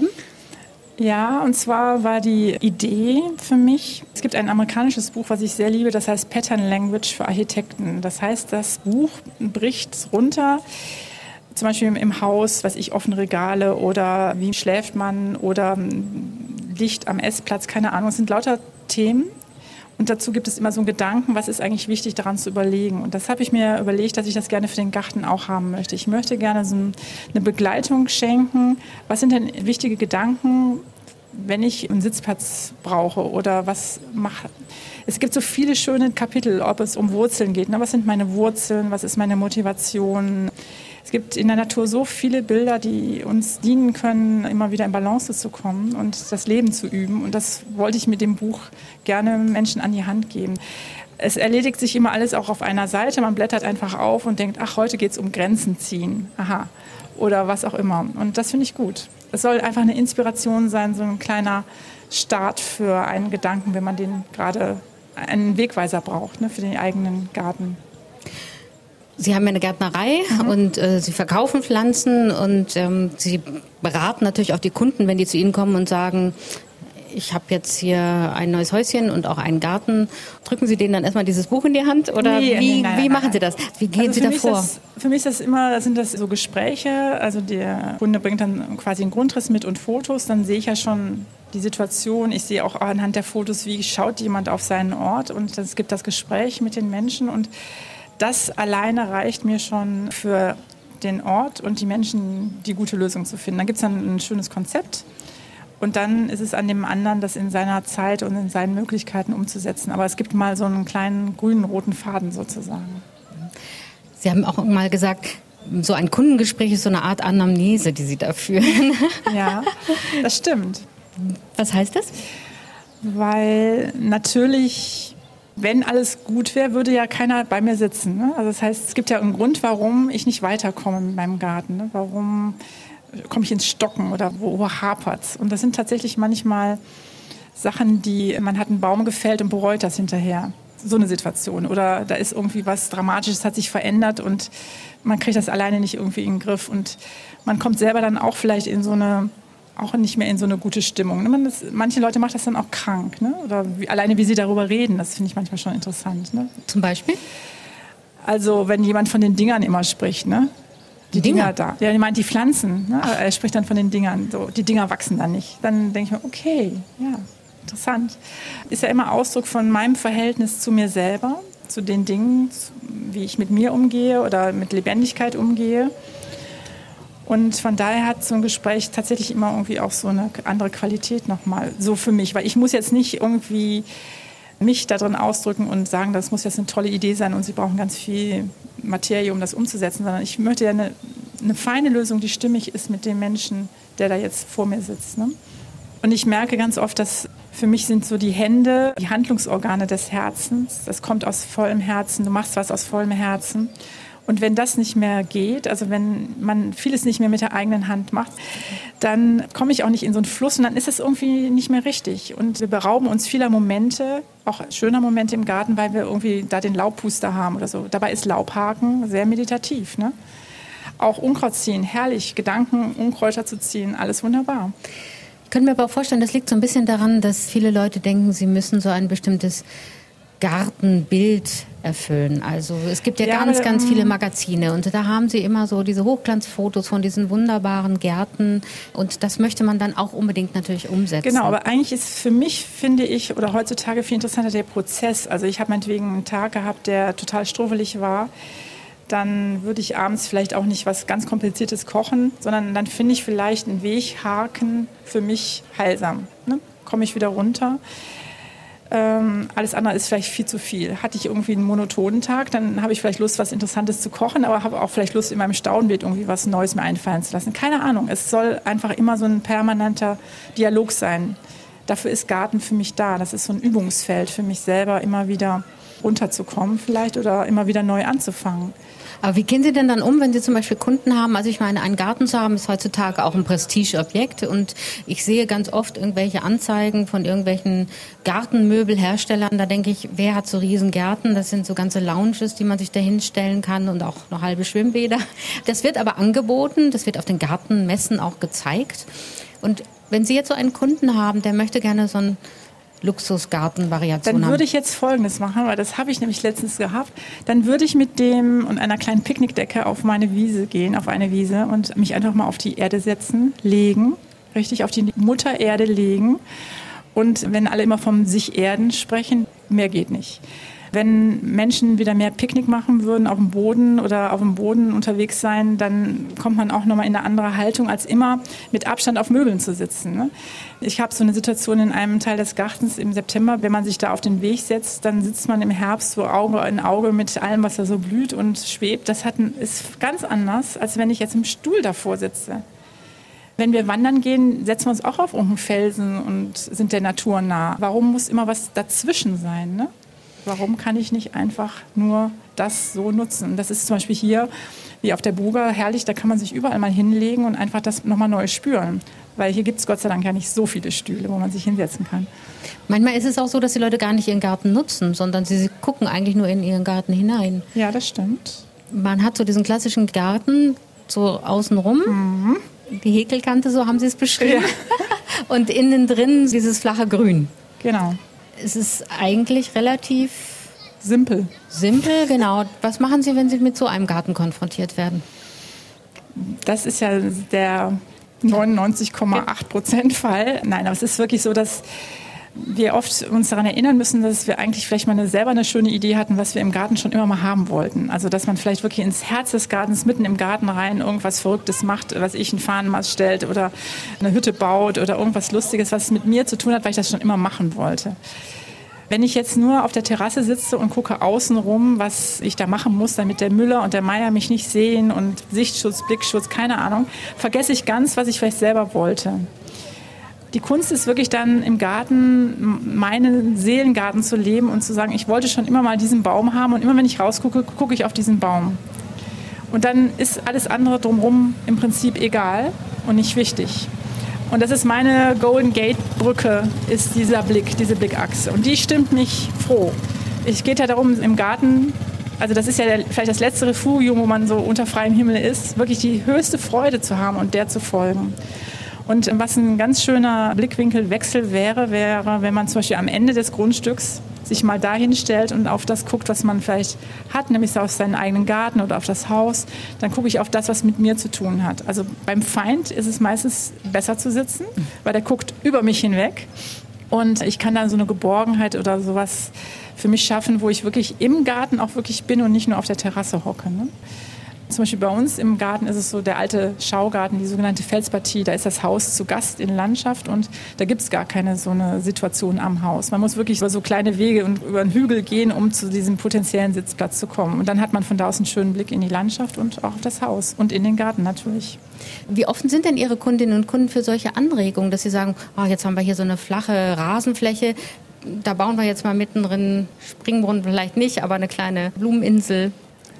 Ja, und zwar war die Idee für mich, es gibt ein amerikanisches Buch, was ich sehr liebe, das heißt Pattern Language für Architekten. Das heißt, das Buch bricht runter, zum Beispiel im Haus, offene Regale oder wie schläft man oder Licht am Essplatz, keine Ahnung, es sind lauter Themen. Und dazu gibt es immer so einen Gedanken, was ist eigentlich wichtig daran zu überlegen. Und das habe ich mir überlegt, dass ich das gerne für den Garten auch haben möchte. Ich möchte gerne so eine Begleitung schenken. Was sind denn wichtige Gedanken, wenn ich einen Sitzplatz brauche oder was mache? Es gibt so viele schöne Kapitel, ob es um Wurzeln geht. Was sind meine Wurzeln? Was ist meine Motivation? Es gibt in der Natur so viele Bilder, die uns dienen können, immer wieder in Balance zu kommen und das Leben zu üben. Und das wollte ich mit dem Buch gerne Menschen an die Hand geben. Es erledigt sich immer alles auch auf einer Seite. Man blättert einfach auf und denkt, ach, heute geht es um Grenzen ziehen. Aha. Oder was auch immer. Und das finde ich gut. Es soll einfach eine Inspiration sein, so ein kleiner Start für einen Gedanken, wenn man den gerade einen Wegweiser braucht, für den eigenen Garten. Sie haben ja eine Gärtnerei und Sie verkaufen Pflanzen und Sie beraten natürlich auch die Kunden, wenn die zu Ihnen kommen und sagen, ich habe jetzt hier ein neues Häuschen und auch einen Garten. Drücken Sie denen dann erstmal dieses Buch in die Hand oder wie machen Sie das? Wie gehen Sie da vor? Für mich sind das so Gespräche. Also der Kunde bringt dann quasi einen Grundriss mit und Fotos. Dann sehe ich ja schon die Situation. Ich sehe auch anhand der Fotos, wie schaut jemand auf seinen Ort. Und es gibt das Gespräch mit den Menschen. Und das alleine reicht mir schon für den Ort und die Menschen, die gute Lösung zu finden. Dann gibt es dann ein schönes Konzept und dann ist es an dem anderen, das in seiner Zeit und in seinen Möglichkeiten umzusetzen. Aber es gibt mal so einen kleinen grünen, roten Faden sozusagen. Sie haben auch mal gesagt, so ein Kundengespräch ist so eine Art Anamnese, die Sie da führen. Ja, das stimmt. Was heißt das? Weil natürlich, wenn alles gut wäre, würde ja keiner bei mir sitzen. Ne? Also das heißt, es gibt ja einen Grund, warum ich nicht weiterkomme mit meinem Garten. Ne? Warum komme ich ins Stocken oder wo hapert's? Und das sind tatsächlich manchmal Sachen, man hat einen Baum gefällt und bereut das hinterher. So eine Situation. Oder da ist irgendwie was Dramatisches, hat sich verändert und man kriegt das alleine nicht irgendwie in den Griff. Und man kommt selber dann auch vielleicht auch nicht mehr in so eine gute Stimmung. Manche Leute macht das dann auch krank. Ne? Oder alleine, wie sie darüber reden, das finde ich manchmal schon interessant. Ne? Zum Beispiel? Also, wenn jemand von den Dingern immer spricht, ne? Die Dinger da. Ja, ich meine die Pflanzen. Ne? Er spricht dann von den Dingern. So, die Dinger wachsen dann nicht. Dann denke ich mir, okay, ja, interessant. Ist ja immer Ausdruck von meinem Verhältnis zu mir selber, zu den Dingen, wie ich mit mir umgehe oder mit Lebendigkeit umgehe. Und von daher hat so ein Gespräch tatsächlich immer irgendwie auch so eine andere Qualität nochmal, so für mich. Weil ich muss jetzt nicht irgendwie mich darin ausdrücken und sagen, das muss jetzt eine tolle Idee sein und Sie brauchen ganz viel Materie, um das umzusetzen, sondern ich möchte ja eine feine Lösung, die stimmig ist mit dem Menschen, der da jetzt vor mir sitzt. Ne? Und ich merke ganz oft, dass für mich sind so die Hände, die Handlungsorgane des Herzens. Das kommt aus vollem Herzen, du machst was aus vollem Herzen. Und wenn das nicht mehr geht, also wenn man vieles nicht mehr mit der eigenen Hand macht, dann komme ich auch nicht in so einen Fluss und dann ist es irgendwie nicht mehr richtig. Und wir berauben uns vieler Momente, auch schöner Momente im Garten, weil wir irgendwie da den Laubpuster haben oder so. Dabei ist Laubhaken sehr meditativ. Ne? Auch Unkraut ziehen, herrlich. Gedanken, Unkräuter zu ziehen, alles wunderbar. Ich könnte mir aber auch vorstellen, das liegt so ein bisschen daran, dass viele Leute denken, sie müssen so ein bestimmtes Gartenbild erfüllen. Also es gibt ja ganz viele Magazine und da haben sie immer so diese Hochglanzfotos von diesen wunderbaren Gärten und das möchte man dann auch unbedingt natürlich umsetzen. Genau, aber eigentlich ist für mich, finde ich, oder heutzutage viel interessanter der Prozess. Also ich habe meinetwegen einen Tag gehabt, der total struwwelig war. Dann würde ich abends vielleicht auch nicht was ganz Kompliziertes kochen, sondern dann finde ich vielleicht einen Weghaken für mich heilsam. Ne? Komme ich wieder runter. Alles andere ist vielleicht viel zu viel. Hatte ich irgendwie einen monotonen Tag, dann habe ich vielleicht Lust, was Interessantes zu kochen, aber habe auch vielleicht Lust, in meinem Staudenbeet irgendwie was Neues mir einfallen zu lassen. Keine Ahnung, es soll einfach immer so ein permanenter Dialog sein. Dafür ist Garten für mich da. Das ist so ein Übungsfeld für mich selber, immer wieder runterzukommen vielleicht oder immer wieder neu anzufangen. Aber wie gehen Sie denn dann um, wenn Sie zum Beispiel Kunden haben? Also ich meine, einen Garten zu haben ist heutzutage auch ein Prestigeobjekt und ich sehe ganz oft irgendwelche Anzeigen von irgendwelchen Gartenmöbelherstellern. Da denke ich, wer hat so riesen Gärten? Das sind so ganze Lounges, die man sich da hinstellen kann und auch noch halbe Schwimmbäder. Das wird aber angeboten, das wird auf den Gartenmessen auch gezeigt. Und wenn Sie jetzt so einen Kunden haben, der möchte gerne so ein Luxusgarten-Variation haben. Dann würde ich jetzt Folgendes machen, weil das habe ich nämlich letztens gehabt. Dann würde ich mit dem und einer kleinen Picknickdecke auf meine Wiese gehen, auf eine Wiese und mich einfach mal auf die Erde setzen, legen, richtig auf die Mutter Erde legen. Und wenn alle immer vom sich Erden sprechen, mehr geht nicht. Wenn Menschen wieder mehr Picknick machen würden auf dem Boden oder auf dem Boden unterwegs sein, dann kommt man auch nochmal in eine andere Haltung, als immer mit Abstand auf Möbeln zu sitzen. Ne? Ich habe so eine Situation in einem Teil des Gartens im September, wenn man sich da auf den Weg setzt, dann sitzt man im Herbst so Auge in Auge mit allem, was da so blüht und schwebt. Das ist ganz anders, als wenn ich jetzt im Stuhl davor sitze. Wenn wir wandern gehen, setzen wir uns auch auf irgendeinen Felsen und sind der Natur nah. Warum muss immer was dazwischen sein, ne? Warum kann ich nicht einfach nur das so nutzen? Das ist zum Beispiel hier, wie auf der Buga, herrlich, da kann man sich überall mal hinlegen und einfach das nochmal neu spüren. Weil hier gibt es Gott sei Dank ja nicht so viele Stühle, wo man sich hinsetzen kann. Manchmal ist es auch so, dass die Leute gar nicht ihren Garten nutzen, sondern sie gucken eigentlich nur in ihren Garten hinein. Ja, das stimmt. Man hat so diesen klassischen Garten so außenrum, die Häkelkante, so haben Sie es beschrieben. Ja. Und innen drin dieses flache Grün. Genau. Es ist eigentlich relativ simpel. Simpel, genau. Was machen Sie, wenn Sie mit so einem Garten konfrontiert werden? Das ist ja der 99,8% Fall. Nein, aber es ist wirklich so, dass wir oft uns daran erinnern müssen, dass wir eigentlich vielleicht mal selber eine schöne Idee hatten, was wir im Garten schon immer mal haben wollten. Also, dass man vielleicht wirklich ins Herz des Gartens, mitten im Garten rein irgendwas Verrücktes macht, was ich einen Fahnenmast stellt oder eine Hütte baut oder irgendwas Lustiges, was mit mir zu tun hat, weil ich das schon immer machen wollte. Wenn ich jetzt nur auf der Terrasse sitze und gucke außen rum, was ich da machen muss, damit der Müller und der Meier mich nicht sehen und Sichtschutz, Blickschutz, keine Ahnung, vergesse ich ganz, was ich vielleicht selber wollte. Die Kunst ist wirklich dann im Garten, meinen Seelengarten zu leben und zu sagen, ich wollte schon immer mal diesen Baum haben und immer wenn ich rausgucke, gucke ich auf diesen Baum. Und dann ist alles andere drumherum im Prinzip egal und nicht wichtig. Und das ist meine Golden Gate Brücke, ist dieser Blick, diese Blickachse. Und die stimmt mich froh. Es geht ja darum, im Garten, also das ist ja vielleicht das letzte Refugium, wo man so unter freiem Himmel ist, wirklich die höchste Freude zu haben und der zu folgen. Und was ein ganz schöner Blickwinkelwechsel wäre, wenn man zum Beispiel am Ende des Grundstücks sich mal dahin stellt und auf das guckt, was man vielleicht hat, nämlich auf seinen eigenen Garten oder auf das Haus, dann gucke ich auf das, was mit mir zu tun hat. Also beim Feind ist es meistens besser zu sitzen, weil der guckt über mich hinweg und ich kann dann so eine Geborgenheit oder sowas für mich schaffen, wo ich wirklich im Garten auch wirklich bin und nicht nur auf der Terrasse hocke, ne? Zum Beispiel bei uns im Garten ist es so der alte Schaugarten, die sogenannte Felspartie. Da ist das Haus zu Gast in Landschaft und da gibt es gar keine so eine Situation am Haus. Man muss wirklich über so kleine Wege und über einen Hügel gehen, um zu diesem potenziellen Sitzplatz zu kommen. Und dann hat man von da aus einen schönen Blick in die Landschaft und auch auf das Haus und in den Garten natürlich. Wie offen sind denn Ihre Kundinnen und Kunden für solche Anregungen, dass Sie sagen, oh, jetzt haben wir hier so eine flache Rasenfläche, da bauen wir jetzt mal mittendrin Springbrunnen vielleicht nicht, aber eine kleine Blumeninsel.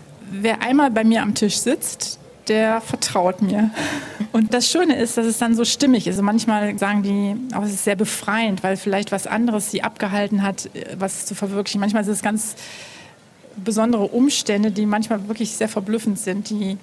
Wer einmal bei mir am Tisch sitzt, der vertraut mir. Und das Schöne ist, dass es dann so stimmig ist. Und manchmal sagen die, auch es ist sehr befreiend, weil vielleicht was anderes sie abgehalten hat, was zu verwirklichen. Manchmal sind es ganz besondere Umstände, die manchmal wirklich sehr verblüffend sind, die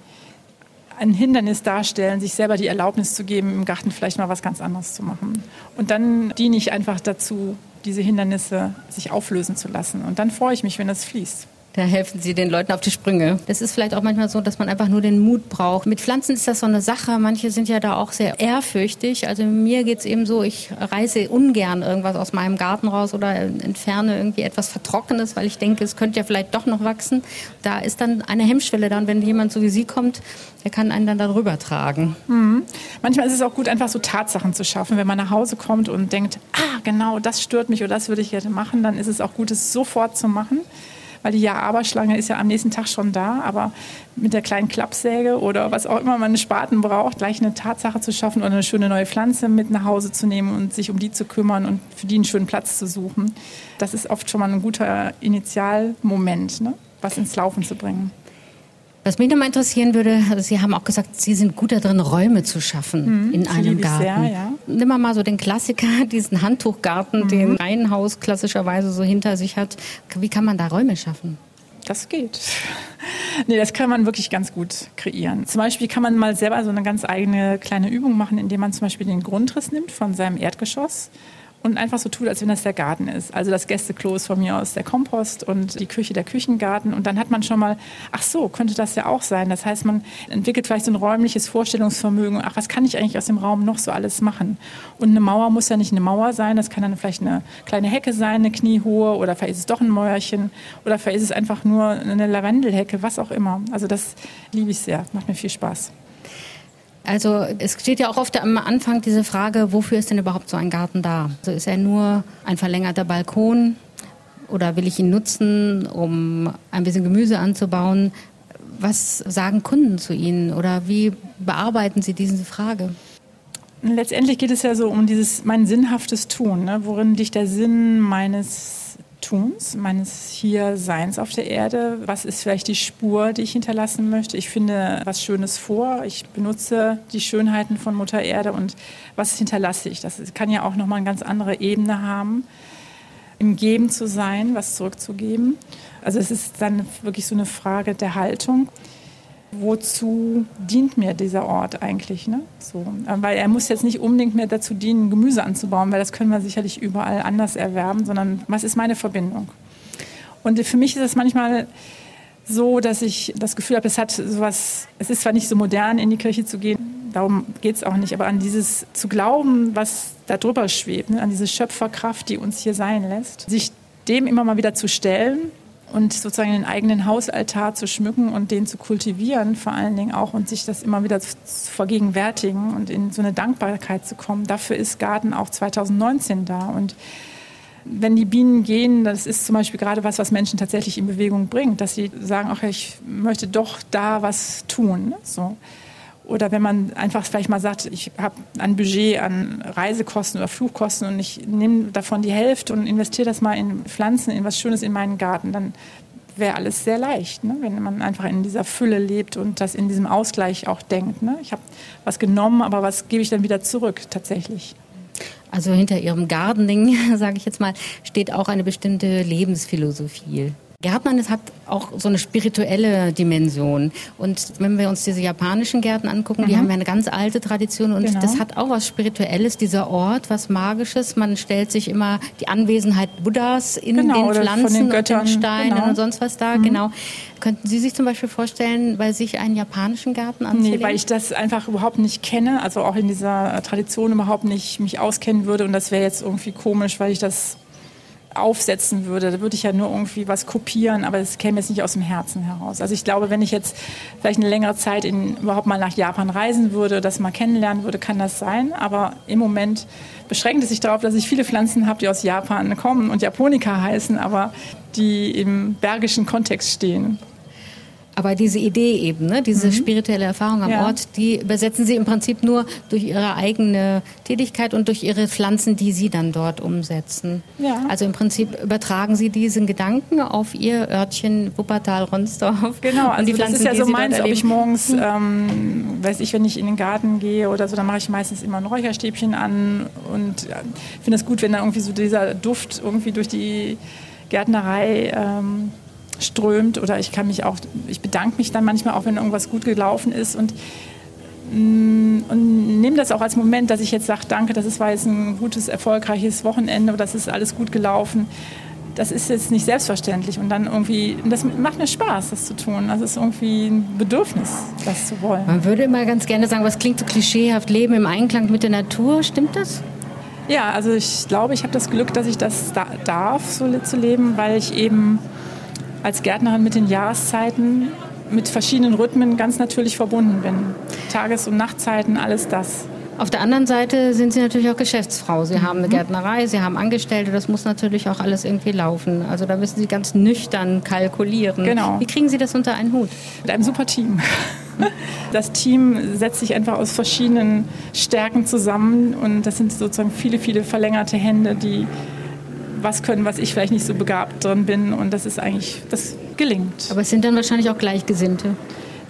ein Hindernis darstellen, sich selber die Erlaubnis zu geben, im Garten vielleicht mal was ganz anderes zu machen. Und dann diene ich einfach dazu, diese Hindernisse sich auflösen zu lassen. Und dann freue ich mich, wenn das fließt. Da helfen Sie den Leuten auf die Sprünge. Das ist vielleicht auch manchmal so, dass man einfach nur den Mut braucht. Mit Pflanzen ist das so eine Sache. Manche sind ja da auch sehr ehrfürchtig. Also mir geht's eben so, ich reiße ungern irgendwas aus meinem Garten raus oder entferne irgendwie etwas Vertrockenes, weil ich denke, es könnte ja vielleicht doch noch wachsen. Da ist dann eine Hemmschwelle da. Und wenn jemand so wie Sie kommt, der kann einen dann darüber tragen. Mhm. Manchmal ist es auch gut, einfach so Tatsachen zu schaffen. Wenn man nach Hause kommt und denkt, genau, das stört mich oder das würde ich gerne machen, dann ist es auch gut, es sofort zu machen. Weil die Ja-Aber-Schlange ist ja am nächsten Tag schon da, aber mit der kleinen Klappsäge oder was auch immer man einen Spaten braucht, gleich eine Tatsache zu schaffen oder eine schöne neue Pflanze mit nach Hause zu nehmen und sich um die zu kümmern und für die einen schönen Platz zu suchen. Das ist oft schon mal ein guter Initialmoment, ne? Was ins Laufen zu bringen. Was mich nochmal interessieren würde, also Sie haben auch gesagt, Sie sind gut darin, Räume zu schaffen in einem Garten. Sehr, ja. Nimm mal so den Klassiker, diesen Handtuchgarten, den ein Haus klassischerweise so hinter sich hat. Wie kann man da Räume schaffen? Das geht. Nee, das kann man wirklich ganz gut kreieren. Zum Beispiel kann man mal selber so eine ganz eigene kleine Übung machen, indem man zum Beispiel den Grundriss nimmt von seinem Erdgeschoss und einfach so tut, als wenn das der Garten ist. Also das Gästeklo ist von mir aus der Kompost und die Küche der Küchengarten. Und dann hat man schon mal, ach so, könnte das ja auch sein. Das heißt, man entwickelt vielleicht so ein räumliches Vorstellungsvermögen. Ach, was kann ich eigentlich aus dem Raum noch so alles machen? Und eine Mauer muss ja nicht eine Mauer sein. Das kann dann vielleicht eine kleine Hecke sein, eine kniehohe. Oder vielleicht ist es doch ein Mäuerchen. Oder vielleicht ist es einfach nur eine Lavendelhecke, was auch immer. Also das liebe ich sehr. Macht mir viel Spaß. Also es steht ja auch oft am Anfang diese Frage, wofür ist denn überhaupt so ein Garten da? Also ist er nur ein verlängerter Balkon oder will ich ihn nutzen, um ein bisschen Gemüse anzubauen? Was sagen Kunden zu Ihnen oder wie bearbeiten Sie diese Frage? Letztendlich geht es ja so um mein sinnhaftes Tun. Ne? Worin liegt der Sinn meines Tuns, meines Hierseins auf der Erde? Was ist vielleicht die Spur, die ich hinterlassen möchte? Ich finde was Schönes vor. Ich benutze die Schönheiten von Mutter Erde und was hinterlasse ich? Das kann ja auch nochmal eine ganz andere Ebene haben, im Geben zu sein, was zurückzugeben. Also es ist dann wirklich so eine Frage der Haltung. Wozu dient mir dieser Ort eigentlich? Ne? So, weil er muss jetzt nicht unbedingt mehr dazu dienen, Gemüse anzubauen, weil das können wir sicherlich überall anders erwerben, sondern was ist meine Verbindung? Und für mich ist es manchmal so, dass ich das Gefühl habe, es ist zwar nicht so modern, in die Kirche zu gehen, darum geht es auch nicht, aber an dieses zu glauben, was da drüber schwebt, ne? An diese Schöpferkraft, die uns hier sein lässt, sich dem immer mal wieder zu stellen und sozusagen den eigenen Hausaltar zu schmücken und den zu kultivieren vor allen Dingen auch und sich das immer wieder zu vergegenwärtigen und in so eine Dankbarkeit zu kommen. Dafür ist Garten auch 2019 da. Und wenn die Bienen gehen, das ist zum Beispiel gerade was Menschen tatsächlich in Bewegung bringt, dass sie sagen, ach, ich möchte doch da was tun. Ne? So. Oder wenn man einfach vielleicht mal sagt, ich habe ein Budget an Reisekosten oder Flugkosten und ich nehme davon die Hälfte und investiere das mal in Pflanzen, in was Schönes in meinen Garten, dann wäre alles sehr leicht, ne? Wenn man einfach in dieser Fülle lebt und das in diesem Ausgleich auch denkt. Ne? Ich habe was genommen, aber was gebe ich dann wieder zurück tatsächlich? Also hinter Ihrem Gardening, sage ich jetzt mal, steht auch eine bestimmte Lebensphilosophie. Gärtnern, das hat auch so eine spirituelle Dimension. Und wenn wir uns diese japanischen Gärten angucken, die haben ja eine ganz alte Tradition und das hat auch was Spirituelles, dieser Ort, was Magisches. Man stellt sich immer die Anwesenheit Buddhas in den Pflanzen und den Steinen und sonst was da. Genau. Könnten Sie sich zum Beispiel vorstellen, bei sich einen japanischen Garten anzulegen? Nee, weil ich das einfach überhaupt nicht kenne, also auch in dieser Tradition überhaupt nicht mich auskennen würde. Und das wäre jetzt irgendwie komisch, weil ich das aufsetzen würde, da würde ich ja nur irgendwie was kopieren, aber es käme jetzt nicht aus dem Herzen heraus. Also ich glaube, wenn ich jetzt vielleicht eine längere Zeit überhaupt mal nach Japan reisen würde, das mal kennenlernen würde, kann das sein, aber im Moment beschränkt es sich darauf, dass ich viele Pflanzen habe, die aus Japan kommen und Japonica heißen, aber die im bergischen Kontext stehen. Aber diese Idee eben, ne, diese spirituelle Erfahrung am Ort, die übersetzen Sie im Prinzip nur durch Ihre eigene Tätigkeit und durch Ihre Pflanzen, die Sie dann dort umsetzen. Ja. Also im Prinzip übertragen Sie diesen Gedanken auf Ihr Örtchen Wuppertal-Ronsdorf. Genau, also das ist ja so meins, ob ich morgens, wenn ich in den Garten gehe oder so, dann mache ich meistens immer ein Räucherstäbchen an und finde es gut, wenn dann irgendwie so dieser Duft irgendwie durch die Gärtnerei strömt oder ich bedanke mich dann manchmal auch, wenn irgendwas gut gelaufen ist und nehme das auch als Moment, dass ich jetzt sage, danke, war jetzt ein gutes, erfolgreiches Wochenende oder das ist alles gut gelaufen. Das ist jetzt nicht selbstverständlich und dann irgendwie, das macht mir Spaß, das zu tun. Also es ist irgendwie ein Bedürfnis, das zu wollen. Man würde immer ganz gerne sagen, was klingt so klischeehaft, Leben im Einklang mit der Natur, stimmt das? Ja, also ich glaube, ich habe das Glück, dass ich das darf, so zu leben, weil ich eben als Gärtnerin mit den Jahreszeiten, mit verschiedenen Rhythmen ganz natürlich verbunden bin. Tages- und Nachtzeiten, alles das. Auf der anderen Seite sind Sie natürlich auch Geschäftsfrau. Sie haben eine Gärtnerei, Sie haben Angestellte, das muss natürlich auch alles irgendwie laufen. Also da müssen Sie ganz nüchtern kalkulieren. Genau. Wie kriegen Sie das unter einen Hut? Mit einem super Team. Das Team setzt sich einfach aus verschiedenen Stärken zusammen und das sind sozusagen viele, viele verlängerte Hände, die was können, was ich vielleicht nicht so begabt drin bin und das gelingt. Aber es sind dann wahrscheinlich auch Gleichgesinnte?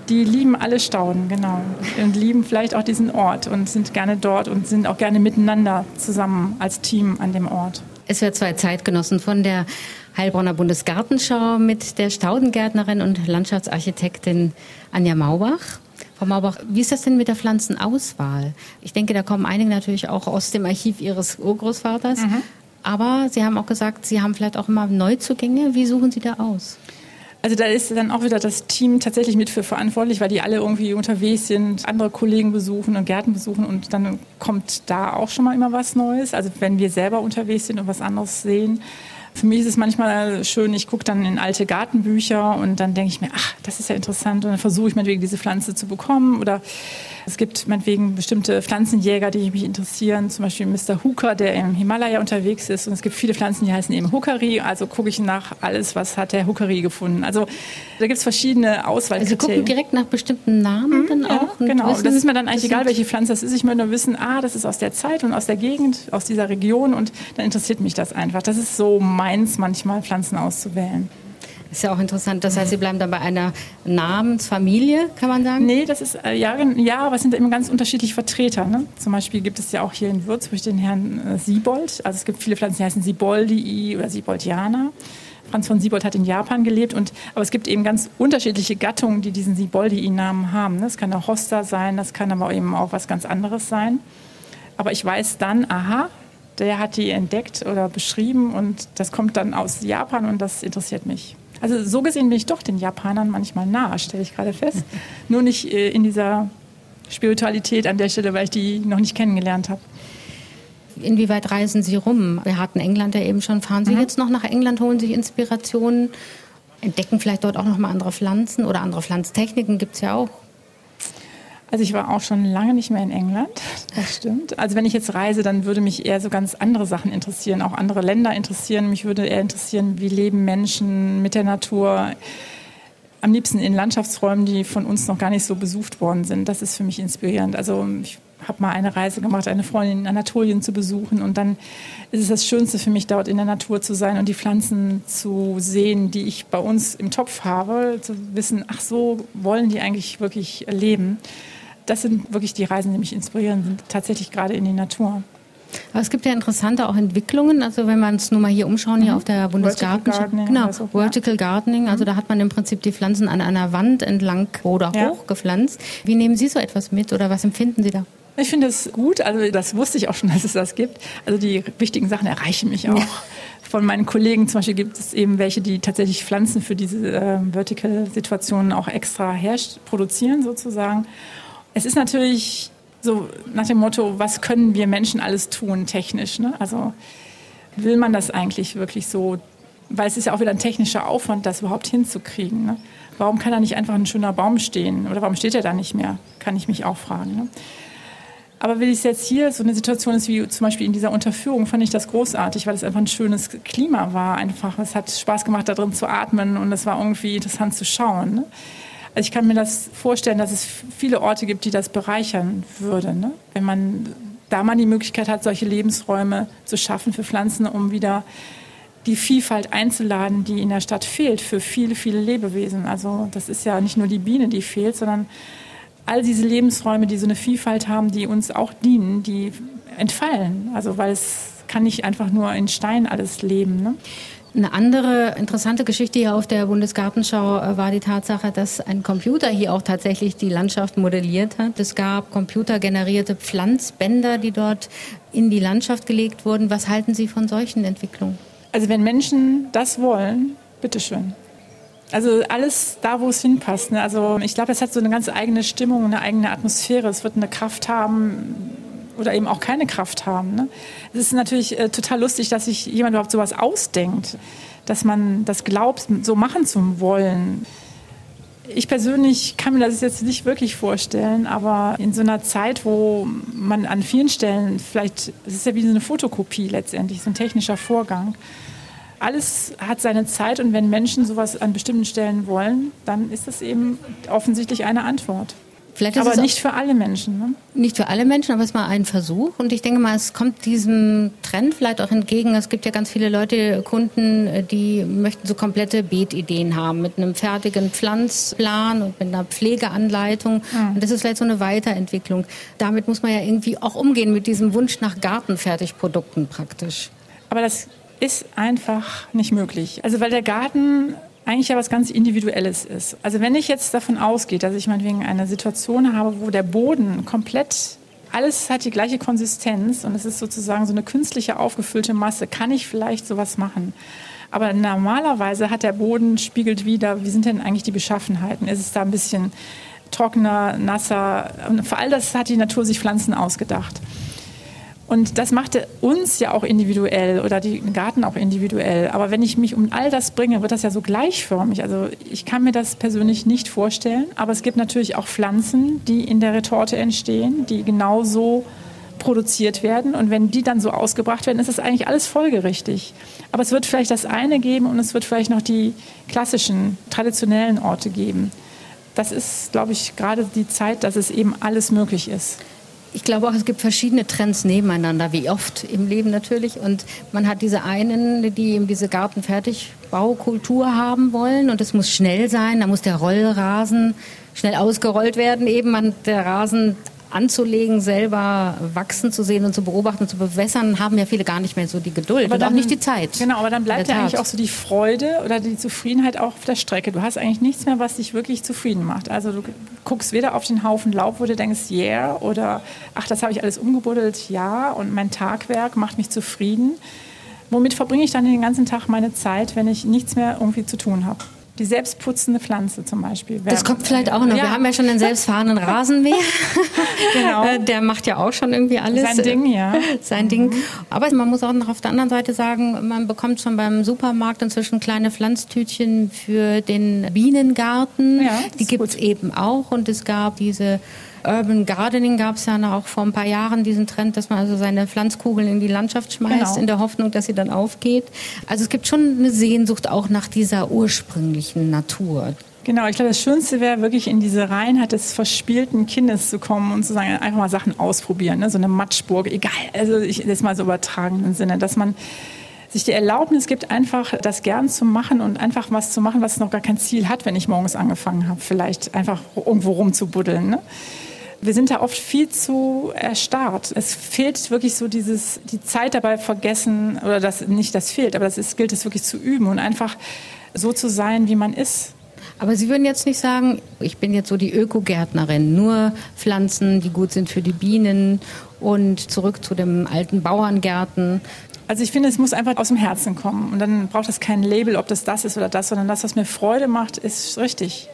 Die lieben alle Stauden, genau. Und lieben vielleicht auch diesen Ort und sind gerne dort und sind auch gerne miteinander zusammen als Team an dem Ort. Es wird zwei Zeitgenossen von der Heilbronner Bundesgartenschau mit der Staudengärtnerin und Landschaftsarchitektin Anja Maubach. Frau Maubach, wie ist das denn mit der Pflanzenauswahl? Ich denke, da kommen einige natürlich auch aus dem Archiv Ihres Urgroßvaters. Aber Sie haben auch gesagt, Sie haben vielleicht auch immer Neuzugänge. Wie suchen Sie da aus? Also da ist dann auch wieder das Team tatsächlich mit für verantwortlich, weil die alle irgendwie unterwegs sind, andere Kollegen besuchen und Gärten besuchen und dann kommt da auch schon mal immer was Neues. Also wenn wir selber unterwegs sind und was anderes sehen. Für mich ist es manchmal schön, ich gucke dann in alte Gartenbücher und dann denke ich mir, ach, das ist ja interessant und dann versuche ich meinetwegen diese Pflanze zu bekommen oder es gibt meinetwegen bestimmte Pflanzenjäger, die mich interessieren, zum Beispiel Mr. Hooker, der im Himalaya unterwegs ist und es gibt viele Pflanzen, die heißen eben Hookery, also gucke ich nach alles, was hat der Hookery gefunden. Also da gibt es verschiedene Auswahlkriterien. Also gucken direkt nach bestimmten Namen dann auch? Ja, genau, das ist mir dann eigentlich egal, welche Pflanze das ist. Ich möchte nur wissen, das ist aus der Zeit und aus der Gegend, aus dieser Region und dann interessiert mich das einfach. Das ist so meins manchmal, Pflanzen auszuwählen. Das ist ja auch interessant. Das heißt, Sie bleiben da bei einer Namensfamilie, kann man sagen? Nee, das ist, ja, aber es sind immer ganz unterschiedliche Vertreter. Ne? Zum Beispiel gibt es ja auch hier in Würzburg den Herrn Siebold. Also es gibt viele Pflanzen, die heißen Sieboldii oder Siboldiana. Franz von Siebold hat in Japan gelebt. Aber es gibt eben ganz unterschiedliche Gattungen, die diesen Siboldii-Namen haben. Das kann auch Hosta sein, das kann aber eben auch was ganz anderes sein. Aber ich weiß dann, der hat die entdeckt oder beschrieben und das kommt dann aus Japan und das interessiert mich. Also so gesehen bin ich doch den Japanern manchmal nahe, stelle ich gerade fest. Nur nicht in dieser Spiritualität an der Stelle, weil ich die noch nicht kennengelernt habe. Inwieweit reisen Sie rum? Wir hatten England ja eben schon. Fahren Sie jetzt noch nach England, holen sich Inspirationen, entdecken vielleicht dort auch noch mal andere Pflanzen oder andere Pflanztechniken gibt es ja auch. Also ich war auch schon lange nicht mehr in England, das stimmt. Also wenn ich jetzt reise, dann würde mich eher so ganz andere Sachen interessieren, auch andere Länder interessieren. Mich würde eher interessieren, wie leben Menschen mit der Natur. Am liebsten in Landschaftsräumen, die von uns noch gar nicht so besucht worden sind. Das ist für mich inspirierend. Also ich habe mal eine Reise gemacht, eine Freundin in Anatolien zu besuchen und dann ist es das Schönste für mich, dort in der Natur zu sein und die Pflanzen zu sehen, die ich bei uns im Topf habe, zu wissen, ach so wollen die eigentlich wirklich leben. Das sind wirklich die Reisen, die mich inspirieren, sind tatsächlich gerade in die Natur. Aber es gibt ja interessante auch Entwicklungen, also wenn wir uns nur mal hier umschauen, hier auf der Bundesgartenschau. Genau, so, Vertical Gardening, also da hat man im Prinzip die Pflanzen an einer Wand entlang oder hoch gepflanzt. Wie nehmen Sie so etwas mit oder was empfinden Sie da? Ich finde es gut, also das wusste ich auch schon, dass es das gibt. Also die wichtigen Sachen erreichen mich auch. Ja. Von meinen Kollegen zum Beispiel gibt es eben welche, die tatsächlich Pflanzen für diese Vertical-Situationen auch extra produzieren sozusagen. Es ist natürlich so nach dem Motto, was können wir Menschen alles tun technisch? Ne? Also will man das eigentlich wirklich so? Weil es ist ja auch wieder ein technischer Aufwand, das überhaupt hinzukriegen. Ne? Warum kann da nicht einfach ein schöner Baum stehen? Oder warum steht er da nicht mehr? Kann ich mich auch fragen. Ne? Aber wenn es jetzt hier so eine Situation ist wie zum Beispiel in dieser Unterführung, fand ich das großartig, weil es einfach ein schönes Klima war. Einfach, es hat Spaß gemacht, da drin zu atmen und es war irgendwie interessant zu schauen. Ne? Also ich kann mir das vorstellen, dass es viele Orte gibt, die das bereichern würde. Ne? Wenn man da mal die Möglichkeit hat, solche Lebensräume zu schaffen für Pflanzen, um wieder die Vielfalt einzuladen, die in der Stadt fehlt für viele, viele Lebewesen. Also das ist ja nicht nur die Biene, die fehlt, sondern all diese Lebensräume, die so eine Vielfalt haben, die uns auch dienen, die entfallen. Also weil es kann nicht einfach nur in Stein alles leben. Ne? Eine andere interessante Geschichte hier auf der Bundesgartenschau war die Tatsache, dass ein Computer hier auch tatsächlich die Landschaft modelliert hat. Es gab computergenerierte Pflanzbänder, die dort in die Landschaft gelegt wurden. Was halten Sie von solchen Entwicklungen? Also wenn Menschen das wollen, bitteschön. Also alles da, wo es hinpasst. Ne? Also ich glaube, es hat so eine ganz eigene Stimmung, eine eigene Atmosphäre. Es wird eine Kraft haben oder eben auch keine Kraft haben. Ne? Es ist natürlich total lustig, dass sich jemand überhaupt sowas ausdenkt, dass man das glaubt, so machen zu wollen. Ich persönlich kann mir das jetzt nicht wirklich vorstellen, aber in so einer Zeit, wo man an vielen Stellen vielleicht, es ist ja wie so eine Fotokopie letztendlich, so ein technischer Vorgang. Alles hat seine Zeit und wenn Menschen sowas an bestimmten Stellen wollen, dann ist das eben offensichtlich eine Antwort. Vielleicht ist aber es nicht für alle Menschen. Ne? Nicht für alle Menschen, aber es ist mal ein Versuch. Und ich denke mal, es kommt diesem Trend vielleicht auch entgegen. Es gibt ja ganz viele Leute, Kunden, die möchten so komplette Beetideen haben mit einem fertigen Pflanzplan und mit einer Pflegeanleitung. Und das ist vielleicht so eine Weiterentwicklung. Damit muss man ja irgendwie auch umgehen mit diesem Wunsch nach Gartenfertigprodukten praktisch. Aber das ist einfach nicht möglich. Also weil der Garten eigentlich ja was ganz Individuelles ist. Also wenn ich jetzt davon ausgehe, dass ich meinetwegen eine Situation habe, wo der Boden komplett, alles hat die gleiche Konsistenz und es ist sozusagen so eine künstliche aufgefüllte Masse, kann ich vielleicht sowas machen. Aber normalerweise hat der Boden, spiegelt wider, wie sind denn eigentlich die Beschaffenheiten? Ist es da ein bisschen trockener, nasser? Und für all das hat die Natur sich Pflanzen ausgedacht. Und das machte uns ja auch individuell oder den Garten auch individuell. Aber wenn ich mich um all das bringe, wird das ja so gleichförmig. Also ich kann mir das persönlich nicht vorstellen. Aber es gibt natürlich auch Pflanzen, die in der Retorte entstehen, die genauso produziert werden. Und wenn die dann so ausgebracht werden, ist das eigentlich alles folgerichtig. Aber es wird vielleicht das eine geben und es wird vielleicht noch die klassischen, traditionellen Orte geben. Das ist, glaube ich, gerade die Zeit, dass es eben alles möglich ist. Ich glaube auch, es gibt verschiedene Trends nebeneinander, wie oft im Leben natürlich. Und man hat diese einen, die eben diese Gartenfertigbaukultur haben wollen. Und es muss schnell sein, da muss der Rollrasen schnell ausgerollt werden. Eben der Rasen anzulegen, selber wachsen zu sehen und zu beobachten und zu bewässern, haben ja viele gar nicht mehr so die Geduld und auch nicht die Zeit. Genau, aber dann bleibt ja eigentlich auch so die Freude oder die Zufriedenheit auch auf der Strecke. Du hast eigentlich nichts mehr, was dich wirklich zufrieden macht. Also du guckst weder auf den Haufen Laub, wo du denkst, yeah, oder ach, das habe ich alles umgebuddelt, ja, und mein Tagwerk macht mich zufrieden. Womit verbringe ich dann den ganzen Tag meine Zeit, wenn ich nichts mehr irgendwie zu tun habe? Die selbstputzende Pflanze zum Beispiel. Das kommt vielleicht auch noch. Ja. Wir haben ja schon den selbstfahrenden Rasenmäher. Genau. Der macht ja auch schon irgendwie alles. Sein Ding, ja. Sein Ding. Aber man muss auch noch auf der anderen Seite sagen, man bekommt schon beim Supermarkt inzwischen kleine Pflanztütchen für den Bienengarten. Ja, die gibt es eben auch. Und es gab diese Urban Gardening, gab es ja auch vor ein paar Jahren diesen Trend, dass man also seine Pflanzkugeln in die Landschaft schmeißt, in der Hoffnung, dass sie dann aufgeht. Also es gibt schon eine Sehnsucht auch nach dieser ursprünglichen Natur. Genau, ich glaube, das Schönste wäre wirklich in diese Reinheit des verspielten Kindes zu kommen und zu sagen, einfach mal Sachen ausprobieren, ne? So eine Matschburg, egal, also ich das mal so übertragenen Sinne, dass man sich die Erlaubnis gibt, einfach das gern zu machen und einfach was zu machen, was noch gar kein Ziel hat, wenn ich morgens angefangen habe, vielleicht einfach irgendwo rumzubuddeln, ne? Wir sind da oft viel zu erstarrt. Es fehlt wirklich so die Zeit dabei vergessen, oder das fehlt, aber gilt es wirklich zu üben und einfach so zu sein, wie man ist. Aber Sie würden jetzt nicht sagen, ich bin jetzt so die Ökogärtnerin, nur Pflanzen, die gut sind für die Bienen und zurück zu dem alten Bauerngärten. Also ich finde, es muss einfach aus dem Herzen kommen und dann braucht es kein Label, ob das ist oder das, sondern das, was mir Freude macht, ist richtig.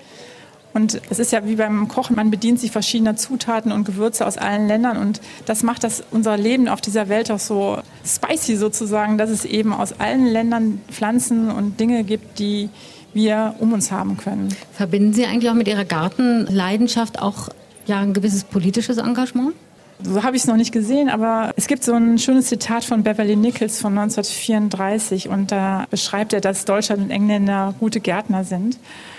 Und es ist ja wie beim Kochen, man bedient sich verschiedener Zutaten und Gewürze aus allen Ländern und das macht unser Leben auf dieser Welt auch so spicy sozusagen, dass es eben aus allen Ländern Pflanzen und Dinge gibt, die wir um uns haben können. Verbinden Sie eigentlich auch mit Ihrer Gartenleidenschaft auch ein gewisses politisches Engagement? So habe ich es noch nicht gesehen, aber es gibt so ein schönes Zitat von Beverly Nichols von 1934 und da beschreibt er, dass Deutschland und Engländer gute Gärtner sind.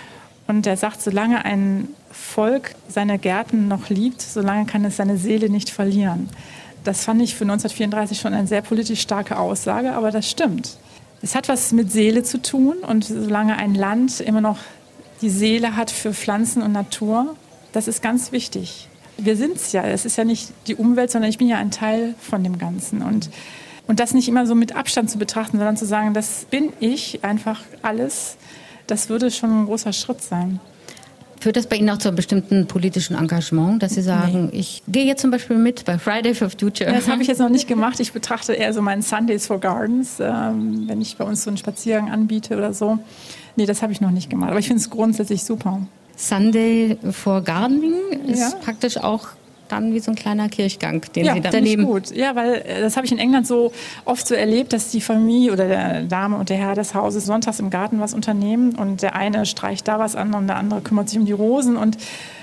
Und er sagt, solange ein Volk seine Gärten noch liebt, solange kann es seine Seele nicht verlieren. Das fand ich für 1934 schon eine sehr politisch starke Aussage, aber das stimmt. Es hat was mit Seele zu tun und solange ein Land immer noch die Seele hat für Pflanzen und Natur, das ist ganz wichtig. Wir sind es ja, es ist ja nicht die Umwelt, sondern ich bin ja ein Teil von dem Ganzen. Und das nicht immer so mit Abstand zu betrachten, sondern zu sagen, das bin ich, einfach alles. Das würde schon ein großer Schritt sein. Führt das bei Ihnen auch zu einem bestimmten politischen Engagement, dass Sie sagen, ich gehe jetzt zum Beispiel mit bei Friday for Future? Das habe ich jetzt noch nicht gemacht. Ich betrachte eher so meinen Sundays for Gardens, wenn ich bei uns so einen Spaziergang anbiete oder so. Nee, das habe ich noch nicht gemacht. Aber ich finde es grundsätzlich super. Sunday for Gardening ist praktisch auch dann wie so ein kleiner Kirchgang, den Sie dann daneben. Gut. Ja, weil das habe ich in England so oft so erlebt, dass die Familie oder der Dame und der Herr des Hauses sonntags im Garten was unternehmen und der eine streicht da was an und der andere kümmert sich um die Rosen und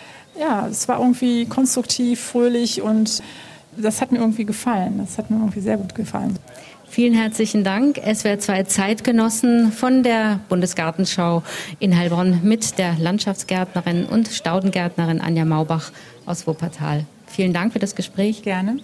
ja, es war irgendwie konstruktiv, fröhlich und das hat mir irgendwie gefallen. Das hat mir irgendwie sehr gut gefallen. Vielen herzlichen Dank. SWR 2 Zeitgenossen von der Bundesgartenschau in Heilbronn mit der Landschaftsgärtnerin und Staudengärtnerin Anja Maubach aus Wuppertal. Vielen Dank für das Gespräch. Gerne.